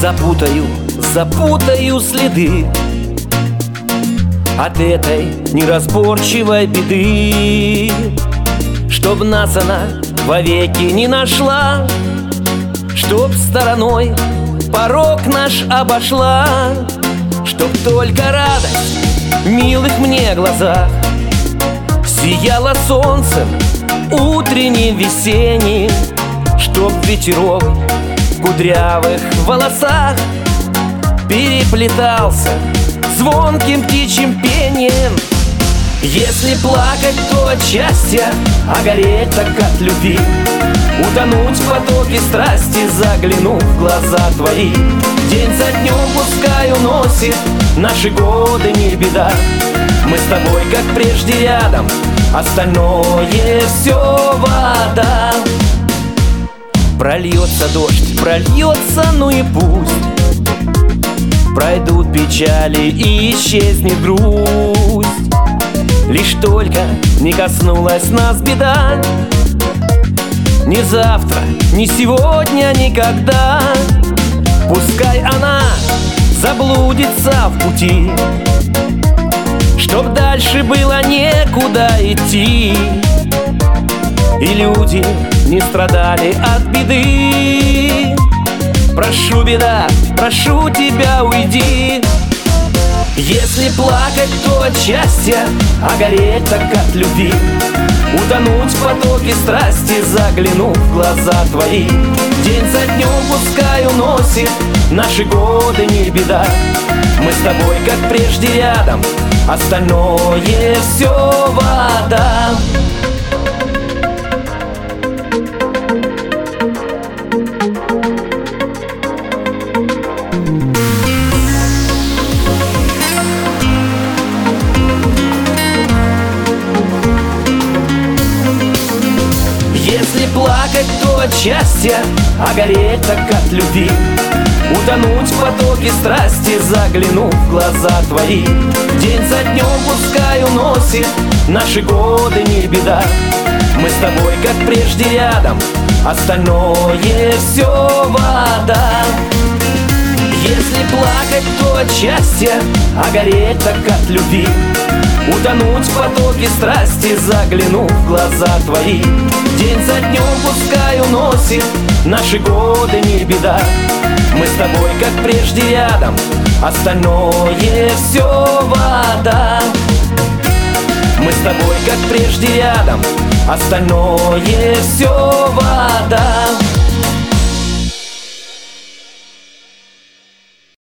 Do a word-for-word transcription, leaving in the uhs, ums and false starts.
Запутаю, запутаю следы от этой неразборчивой беды, чтоб нас она вовеки не нашла, чтоб стороной порог наш обошла, чтоб только радость в милых мне глазах сияла солнцем утренним, весенним, чтоб ветерок в кудрявых волосах переплетался звонким птичьим пением. Если плакать, то от счастья, а гореть так от любви, утонуть в потоке страсти, заглянув в глаза твои. День за днем пускай уносит наши годы, не беда, мы с тобой как прежде рядом, остальное все вода. Прольется дождь, прольется, ну и пусть, пройдут печали и исчезнет грусть. Лишь только не коснулась нас беда, ни завтра, ни сегодня, никогда. Пускай она заблудится в пути, чтоб дальше было некуда идти, и люди не страдали от беды. Прошу, беда, прошу тебя, уйди. Если плакать, то от счастья, а гореть так от любви, утонуть в потоке страсти, заглянув в глаза твои. День за днем пускай уносит наши годы, не беда, мы с тобой как прежде рядом, остальное все вода. Если плакать, то от счастья, а гореть так от любви, утонуть в потоке страсти, заглянув в глаза твои. День за днем пускай уносит наши годы, не беда, мы с тобой как прежде рядом, остальное все вода. Если плакать, то от счастья, а гореть так от любви, утонуть в потоке страсти, заглянув в глаза твои. День за днем пускай уносит наши годы, не беда, мы с тобой как прежде рядом, остальное все вода. Мы с тобой как прежде рядом, остальное все вода.